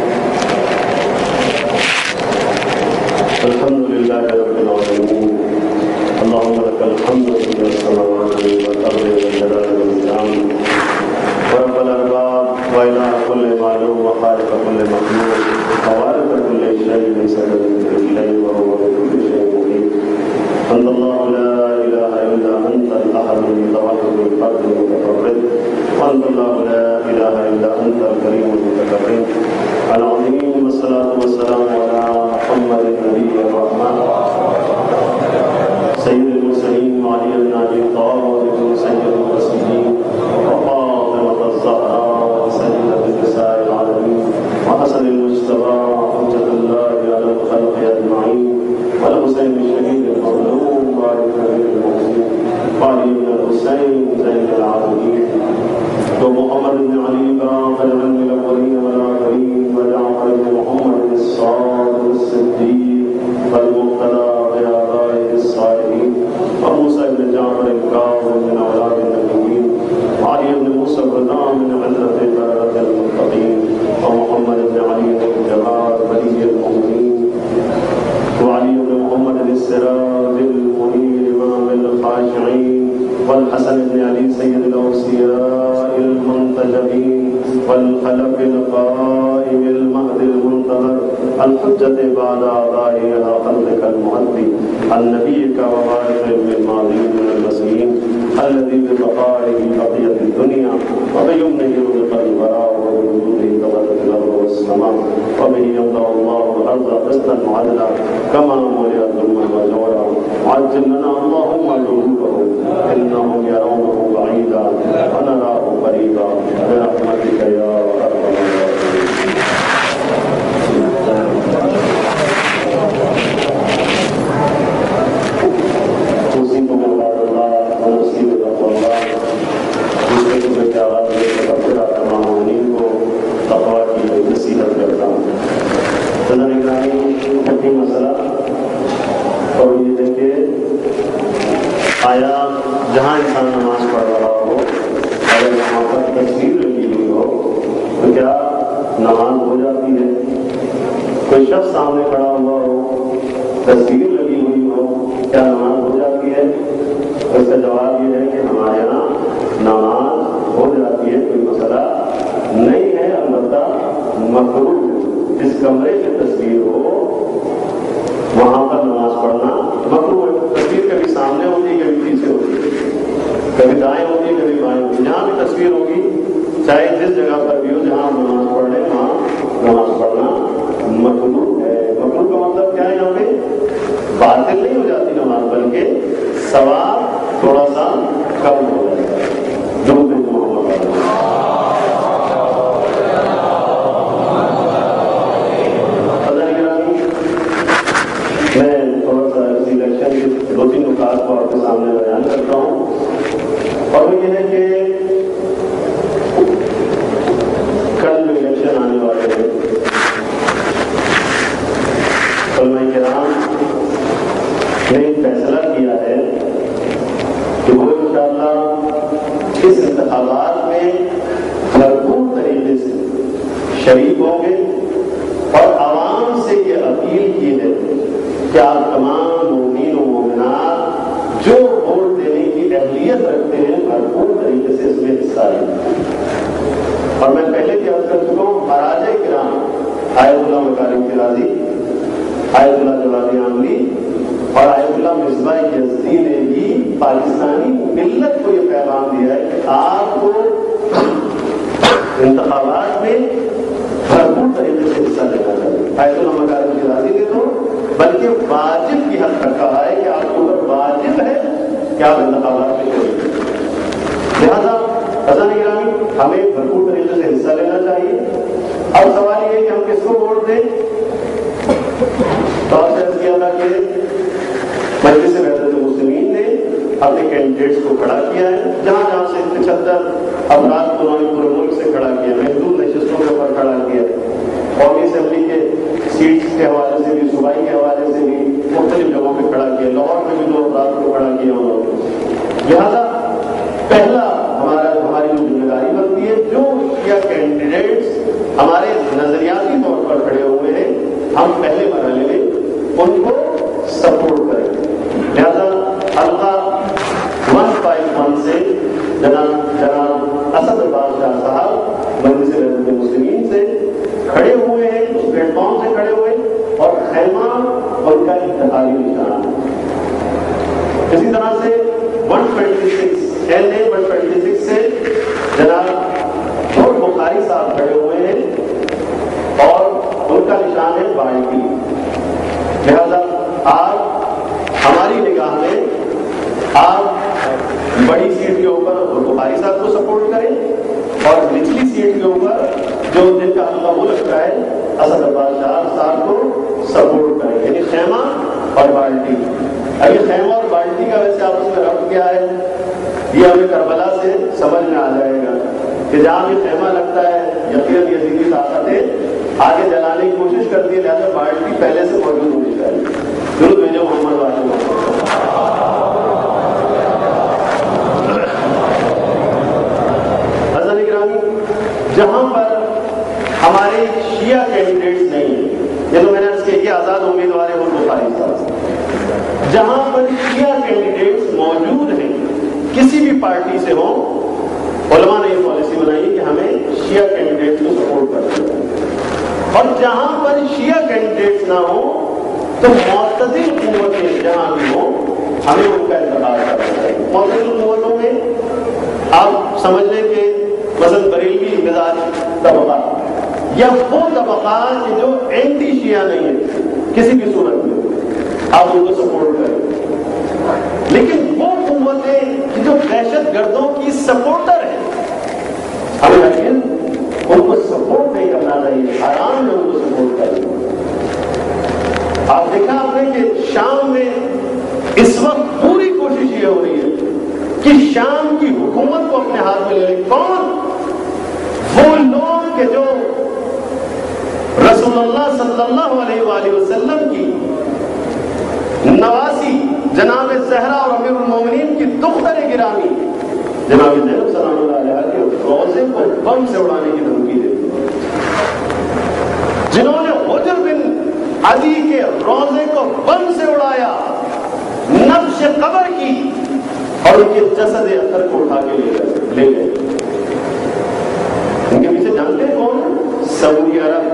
الحمد للہ رب العالمین، اللہم لک الحمد فی السماوات والارض والجلال والاکرام، ورب الارباب والہ کل معلوم وخالق کل مخلوق ووارث کل شیء لیس کمثلہ شیء وہو بکل شیء محیط۔ انت اللہ لا الہ الا انت الاحد المتوحد الفرد المتفرد، وانت اللہ لا الہ الا انت الکریم المتکرم العظیم، والصلاة والسلام علی محمد النبی الرحمہ سید المرسلین وعلی بن ابی طالب سید المرسلین وفاطمة الزہراء سیدۃ النساء العالمین وحسن المجتبی حجۃ اللہ علی الخلق اجمعین، والحسین الشہید المظلوم وعلی امیر المؤمنین وعلی بن الحسین زین العابدین، تو محمد بن علی باق العلم الاولین والآخرین، وجعفر بن محمد الصادق الصدیق والمقتدى بآبائه الصالحین، وموسى بن جعفر الكاظم من اولاد النبیین، وعلی بن موسى الرضا من علة بررة المتقین، ومحمد بن علی الجواد ولی المؤمنین، وعلی بن محمد السراج المنیر امام الخاشعین، والحسن بن علی سید الاوصیاء المنتجبین، والخلف القائم المهد المنتظر الحجة بعد آبائه على خلقك المهدي النبيك ووارث بالماضين من المسيحين الذي ببقائه بقيت الدنيا وبيمنه رزق البراء وبوجوده تبارك الارض والسماء وبه يملا الله الارض قسطا وعدلا كما ملئت ظلما وجورا عجل لنا اللهم جنوبه انهم يرونه بعيدا ونراه قريبا برحمتك يا ارحم الراحمين۔ مسئلہ اور یہ دیکھیے، آیا جہاں انسان نماز پڑھ رہا ہو اگر وہاں پر تصویر لگی ہوئی ہو تو کیا نماز ہو جاتی ہے؟ کوئی شخص سامنے کھڑا ہوا ہو، تصویر لگی ہوئی ہو، کیا نماز ہو جاتی ہے؟ اس کا جواب یہ ہے کہ ہمارے یہاں نماز ہو جاتی ہے، کوئی مسئلہ نہیں ہے، البتہ مکروہ ہے۔ جس کمرے کی تصویر ہو وہاں پر نماز پڑھنا مکروہ ہے۔ تصویر کبھی سامنے ہوتی ہے، کبھی پیچھے ہوتی ہے، کبھی دائیں ہوتی ہے، کبھی بائیں ہوتی ہے۔ جہاں بھی تصویر ہوگی، چاہے جس جگہ پر بھی ہو جہاں نماز پڑھ لیں، وہاں نماز پڑھنا مکروہ ہے۔ مکروہ کا مطلب کیا ہے؟ یہاں پہ باطل نہیں ہو جاتی نماز، بلکہ ثواب تھوڑا سا کم ہو جاتا ہے۔ درود محمد میں تھوڑا سا اسی الیکشن کے دو تین نکات کو آپ کے سامنے بیان کرتا ہوں، اور وہ یہ ہے کہ کل جو الیکشن آنے والے ہیں، علماء کرام نے فیصلہ کیا ہے کہ وہ انشاءاللہ اس انتخابات میں بھرپور طریقے سے شریک ہوں گے، اور عوام سے یہ اپیل کی ہے کہ آپ تمام مومنین و مومنات جو ووٹ دینے کی اہلیت رکھتے ہیں بھرپور طریقے سے اس میں حصہ لیں۔ اور میں پہلے بھی عرض کر چکا ہوں، مہاراجہ کرام آیت اللہ مکارم فراضی، آیت اللہ جوادی عاملی اور آیت اللہ مصباح یزدی نے بھی پاکستانی ملت کو یہ پیغام دیا ہے کہ آپ کو انتخابات میں بھرپور طریقے سے حصہ لینا چاہیے. ایسے مکارم کی راضی نے تو بلکہ واجب کی حد تک کہا ہے کہ آپ کو اگر واجب ہے کہ آپ انتخابات میں کریں. لہٰذا عزیزان گرامی ہمیں بھرپور طریقے سے حصہ لینا چاہیے. اب سوال یہ ہے کہ ہم کس کو ووٹ دیں. تو آپ سے عرض کیا تھا کہ مجلس وحدت المسلمین نے اپنے کینڈیڈیٹس کو کھڑا کیا ہے. جہاں جہاں سے 75 افراد کو انہوں نے پورے ملک سے کھڑا کیا, محدود نشستوں کے اوپر کھڑا کیا, قومی اسمبلی کے سیٹس کے حوالے سے بھی, صوبائی کے حوالے سے بھی مختلف جگہوں پہ کھڑا کیا. لاہور میں بھی 2 افراد کو کھڑا کیا انہوں نے. لہٰذا پہلا ہماری جو ذمہ داری بنتی ہے, جو یا کینڈیڈیٹس ہمارے نظریاتی طور پر کھڑے ہوئے ہیں ہم پہلے مرحلے میں ان کو سپورٹ کریں. لہٰذا حلقہ 151 سے جناب اسد عباس شاہ صاحب مجلس وحدت المسلمین سے کھڑے ہوئے ہیں, اس پلیٹ فارم سے کھڑے ہوئے, اور خیمہ ان کا انتخابی نشان. اسی طرح سے 126 سے جناب نور بخاری صاحب کھڑے ہوئے ہیں اور ان کا نشان ہے بالٹی. لہذا آپ ہماری نگاہ میں آپ بڑی سیٹ کے اوپر نور بخاری صاحب کو سپورٹ کریں اور نچلی سیٹ کے اوپر جو جن کا حلقہ وہ لگتا ہے اسد عباس شاہ صاحب کو سپورٹ کریں, یعنی خیمہ اور بالٹی. ابھی خیمہ اور بالٹی کا ویسے آپس میں ربط کیا ہے یہ ہمیں کربلا سے سمجھ میں آ جائے گا کہ جہاں بھی خیمہ لگتا ہے یقیناً یزیدی طاقتیں آگے جلانے کی کوشش کرتی ہے, لہٰذا بالٹی پہلے سے موجود ہونی چاہیے. ضرور بھیجو محمد والے. حضرت گرامی, جہاں پر ہمارے شیعہ کینڈیڈیٹس نہیں ہیں, یہ تو میں نے عرض کیا کہ آزاد امیدوار ہیں نور بخاری صاحب, جہاں پر شیعہ کینڈیڈیٹس موجود ہیں کسی بھی پارٹی سے ہوں, علماء نے یہ پالیسی بنائی کہ ہمیں شیعہ کینڈیڈیٹس کو سپورٹ کرنا ہے. اور جہاں پر شیعہ کینڈیڈیٹس نہ ہوں تو معتدل قوتیں جہاں بھی ہوں ہمیں ان کا انتخاب کرنا چاہیے. معتدل قوتوں میں آپ سمجھ لیں کہ مثلا بریلوی مزاج طبقہ یا وہ طبقات جو اینٹی شیعہ نہیں ہے کسی بھی صورت میں, آپ ان کو سپورٹ کریں. لیکن وہ قوتیں جو دہشت گردوں کی سپورٹر ہیں ہمیں لیکن ان کو سپورٹ نہیں کرنا چاہیے, آرام میں ان کو سپورٹ کریں. آپ دیکھا آپ نے کہ شام میں اس وقت پوری کوشش یہ ہو رہی ہے کہ شام کی حکومت کو اپنے ہاتھ میں لے لیں. کون؟ وہ لوگ کہ جو رسول اللہ صلی اللہ علیہ وآلہ وسلم کی نواسی جناب زہرا اور امیر المومنین کی دختر گرامی جناب زینب سلام اللہ علیہ کے روزے کو بم سے اڑانے کی دھمکی دی, جنہوں نے حجر بن علی کے روزے کو بم سے اڑایا, نبش قبر کی اور ان کے جسد اثر کو اٹھا کے لے گئے. ان کے پیچھے جانتے ہیں کون؟ سعودی عرب,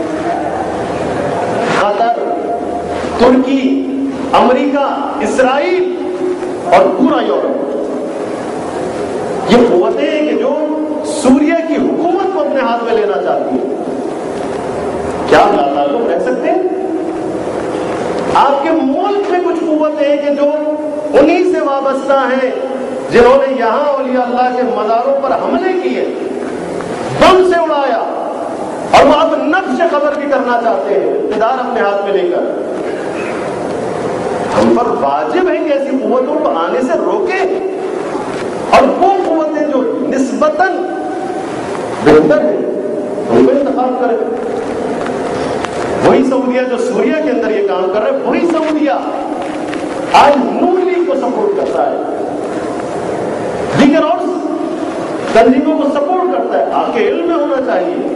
قطر, ترکی, امریکہ, اسرائیل اور پورا یورپ. یہ قوتیں ہیں کہ جو سوریہ کی حکومت کو اپنے ہاتھ میں لینا چاہتی ہیں. کیا آپ لاتعلق رہ سکتے ہیں؟ آپ کے ملک میں کچھ قوتیں ہیں کہ جو انہی سے وابستہ ہیں جنہوں نے یہاں اولیاء اللہ کے مزاروں پر حملے کیے, بم سے اڑایا, اور وہ اب نبش قبر بھی کرنا چاہتے ہیں اقتدار اپنے ہاتھ میں لے کر. ہم پر واجب ہے کہ ایسی قوتوں کو آنے سے روکیں, اور وہ قوتیں جو نسبتاً بہتر ہیں ان کو انتخاب کریں. وہی سعودیہ جو سوریہ کے اندر یہ کام کر رہا ہے, وہی سعودیہ آج نون لیگ کو سپورٹ کرتا ہے, دیگر اور تنظیموں کو سپورٹ کرتا ہے. آپ کے علم میں ہونا چاہیے.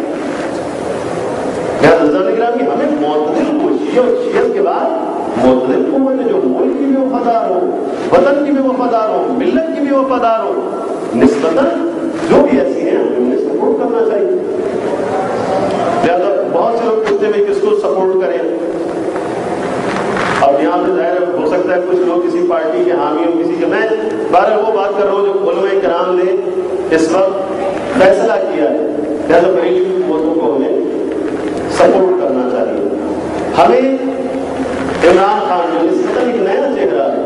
گرامی ہمیں معتدل کو شیعت کے بعد معتدل قوتیں جو ملک کی بھی وفادار ہو, وطن کی بھی وفادار ہو, ملت کی بھی وفادار ہو, نسبتاً جو بھی ایسی ہیں ہمیں انہیں سپورٹ کرنا چاہیے. لہٰذا بہت سے لوگ پوچھتے ہیں کس کو سپورٹ کریں. اب یہاں پہ ظاہر ہو سکتا ہے کچھ لوگ کسی پارٹی کے حامی ہوں, کسی کے, میں بارہ وہ بات کر رہا ہوں جو علماء کرام نے اس وقت فیصلہ کیا ہے، لہٰذا بریلوی کی قوتوں کو ہمیں سپورٹ کرنا چاہیے. ہمیں عمران خان جو اس قدر ایک نیا چہرہ ہے،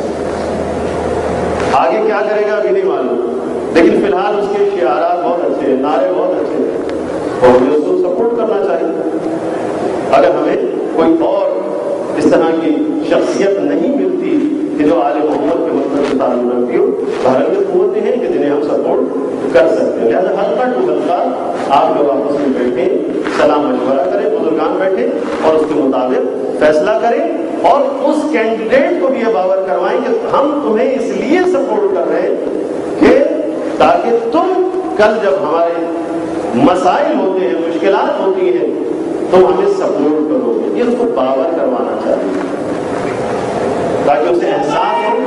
آگے کیا کرے گا ابھی نہیں معلوم، لیکن فی الحال اس کے شعارات بہت اچھے ہیں، نعرے بہت اچھے ہیں، اور ہمیں اس کو سپورٹ کرنا چاہیے. اگر ہمیں کوئی اور اس طرح کی شخصیت نہیں ملتی کہ جو آل محمد کے مطلب سے تعلق رکھتی ہو، بہرحال میں قوتیں ہیں کہ جنہیں ہم سپورٹ کر سکتے ہیں. لہٰذا ہلکا ٹو ہلکا آپ لوگ آپس میں بیٹھیں، صلاح مشورہ کریں، بزرگان بیٹھیں اور اس کے مطابق فیصلہ کریں، اور اس کینڈیڈیٹ کو بھی یہ باور کروائیں کہ ہم تمہیں اس لیے سپورٹ کر رہے ہیں کہ تاکہ تم کل جب ہمارے مسائل ہوتے ہیں، مشکلات ہوتی ہیں، تم ہمیں سپورٹ کرو گے. یہ اس کو باور کروانا چاہیے تاکہ اسے احساس ہو.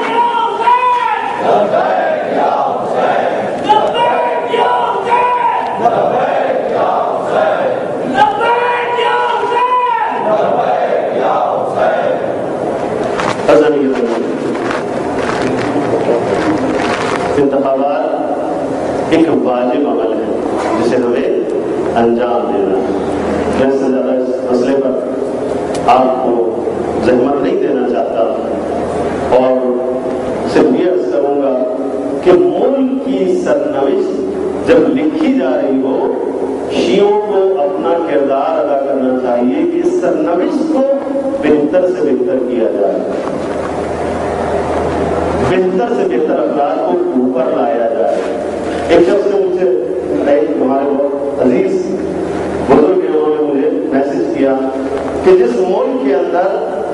انتخابات ایک واجب عمل ہے جسے ہمیں انجام دینا ہے. میں سے زیادہ اس مسئلے پر آپ کو زحمت نہیں دینا چاہتا، اور صرف یہ عرض کروں گا کہ ملک کی سرنوشت جب لکھی جا رہی ہو، شیعوں کو اپنا کردار ادا کرنا چاہیے کہ اس سرنوشت کو بہتر سے بہتر کیا جائے، بہتر سے بہتر افراد کو اوپر لایا جائے. ایک شخص نے مجھ سے، ہمارے بہت عزیز بزرگ ہیں، انہوں نے مجھے میسج کیا کہ جس ملک کے اندر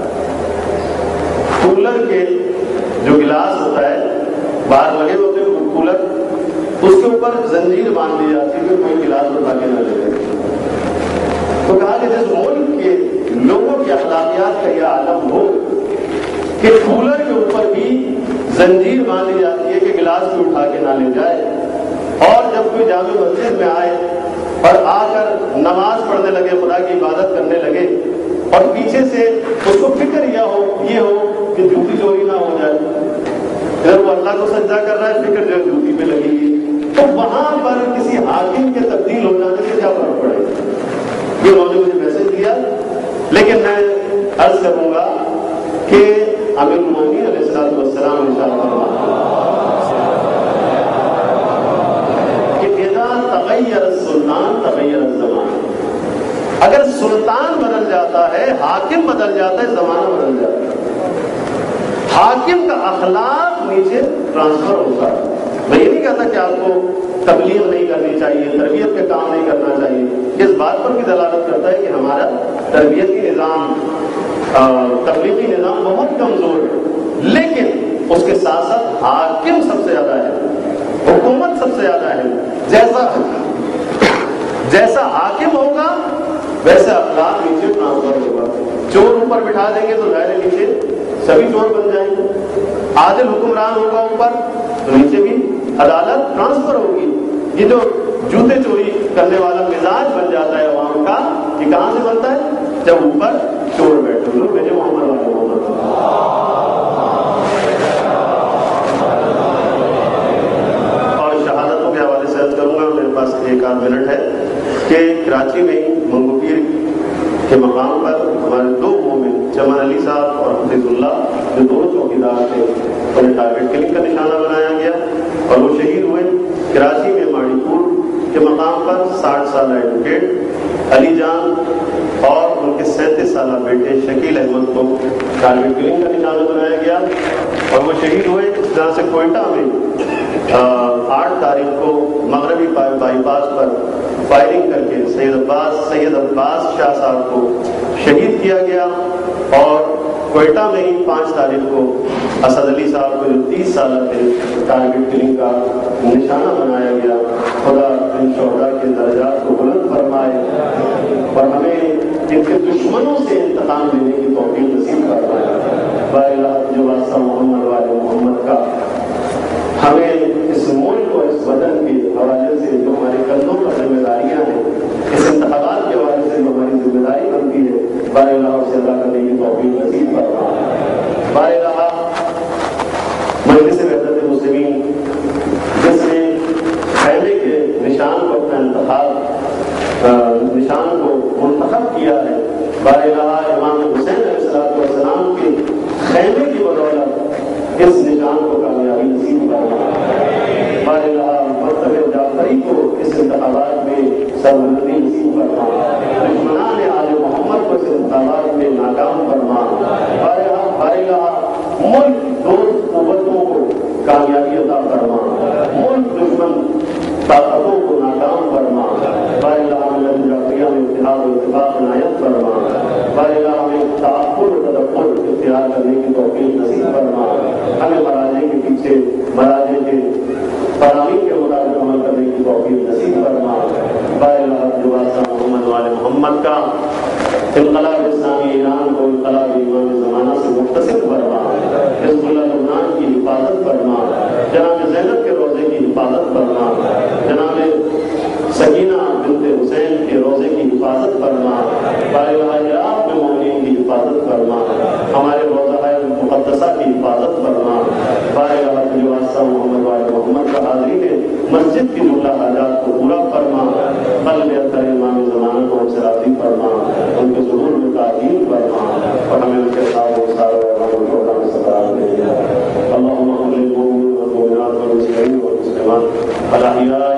کولر کے جو گلاس ہوتا ہے باہر لگے ہوتے ہیں کولر، اس کے اوپر زنجیر باندھ دی جاتی ہے کہ کوئی گلاس اٹھا کے نہ لے. تو کہا کہ جس ملک کے لوگوں کی اخلاقیات کا یہ عالم ہو کہ کولر کے اوپر بھی زنجیر باندھی جاتی ہے کہ گلاس کو اٹھا کے نہ لے جائے، اور جب کوئی جامع مسجد میں آئے اور آ کر نماز پڑھنے لگے، خدا کی عبادت کرنے لگے، اور پیچھے سے اس کو فکر یہ ہو کہ جوتی چوری نہ ہو جائے، اگر وہ اللہ کو سجدہ کر رہا ہے، فکر جو ہے جوتی پہ لگے گی، تو وہاں پر کسی حاکم کے تبدیل ہو جانے سے کیا فرق پڑے گا. یہ انہوں نے مجھے میسج دیا. لیکن میں عرض کروں گا کہ امیر المومنین علیہ السلام نے کہ اذا تغیر السلطان تغیر الزمان، اگر سلطان بدل جاتا ہے، حاکم بدل جاتا ہے، زمانہ بدل جاتا ہے. حاکم کا اخلاق نیچے ٹرانسفر ہوتا ہے. میں یہ نہیں کہتا کہ آپ کو تبلیغ نہیں کرنی چاہیے، تربیت پہ کام نہیں کرنا چاہیے. اس بات پر بھی دلالت کرتا ہے کہ ہمارا تربیتی نظام، تبلیغی نظام بہت کمزور ہے. لیکن اس کے ساتھ ساتھ حاکم سب سے زیادہ ہے، حکومت سب سے زیادہ ہے. جیسا حاکم ہوگا ویسے اخلاق نیچے ٹرانسفر ہوگا. چور اوپر بٹھا دیں گے تو ظاہر نیچے سبھی چور بن جائیں گے. عادل حکمران ہوگا اوپر تو نیچے بھی عدالت ٹرانسفر ہوگی. یہ جو جوتے چوری کرنے والا مزاج بن جاتا ہے عوام کا، یہ کہاں سے بنتا ہے؟ جب اوپر چور بیٹھے لوگ بھیجے محمد والے محمد. اور شہادتوں کے حوالے سے عرض کروں گا، میرے پاس ایک آدھ منٹ ہے، کہ کراچی میں منگو پیر کے مقام پر ہمارے دو مومن چمن علی صاحب اور حفیظ اللہ جو دونوں چوکیدار تھے، انہیں ٹارگیٹ کلنگ کا نشانہ بنایا گیا اور وہ شہید ہوئے. کراچی میں ماڑی پور کے مقام پر 60 سالہ ایڈوکیٹ علی جان اور ان کے 37 سالہ بیٹے شکیل احمد کو ٹارگیٹ کلنگ کا نشانہ بنایا گیا اور وہ شہید ہوئے. اس طرح سے کوئٹہ میں 8 تاریخ کو مغربی بائی پاس پر فائرنگ کر کے سید عباس شاہ صاحب کو شہید کیا گیا. اور کوئٹہ میں ہی 5 تاریخ کو اسد علی صاحب کو جو 30 سالہ تھے ٹارگیٹ کلنگ کا نشانہ بنایا گیا. خدا ان شہداء کے درجات کو بلند فرمائے اور ہمیں ان کے دشمنوں سے انتقام لینے کی توفیق نصیب فرمائے. بارے جو واسطہ محمد والے محمد کا ہمیں اس ملک اور اس وطن کے حوالے سے جو ہمارے کندھوں پر ذمہ داریاں ہیں، اس انتخابات کے حوالے سے جو ہماری ذمہ داری بنتی ہے، بار اللہ سے ادا کرنے کی توفیق نصیب فرمائے. بار اللہ مجلس خیمے کی بدولت اس نشان کو کامیابی نصیب کرنا، مرتبہ جعفری کو اس انتخابات میں سربلندی نصیب کرنا، دشمنان آل محمد کو اس انتخابات میں ناکام کرنا، بارگاہ ملک دوست قوتوں کو کامیابی عطا فرما، ملک دشمن طاقتوں کو ناکام فرما، بارگاہ میں جعفریہ میں اتحاد و اتفاق عنایت فرما، بارگاہ میں تعقل و تدبر اختیار کرنے کی توفیق نصیب فرما، ہمیں مراجع کے پیچھے مراجع کے فراہمی کے مطابق عمل کرنے کی توفیق نصیب فرما، بارگاہ محمد والے محمد کا انقلاب اسلامی ایران کو انقلاب امام زمانہ سے متصل فرما، حزب اللہ لبنان کی حفاظت فرما، جناب زینب کے روزے کی حفاظت فرما، جناب سکینہ بنت حسین کے روزے کی حفاظت فرما، بارگاہ عراق میں مومنین کی حفاظت فرما، ہمارے روزہ مقدسہ کی حفاظت فرما، بارگاہ محمد والے محمد کا حاضری ہے مسجد کی جملہ حاجات کو پورا فرما، قلب اختر امام زمانہ کو ہم سے راضی فرما، ان کے ظہور میں تعظیم فرما، اور ہمیں ان کے ساتھ اللهم صل على محمد وعلى آله وصحبه وسلم.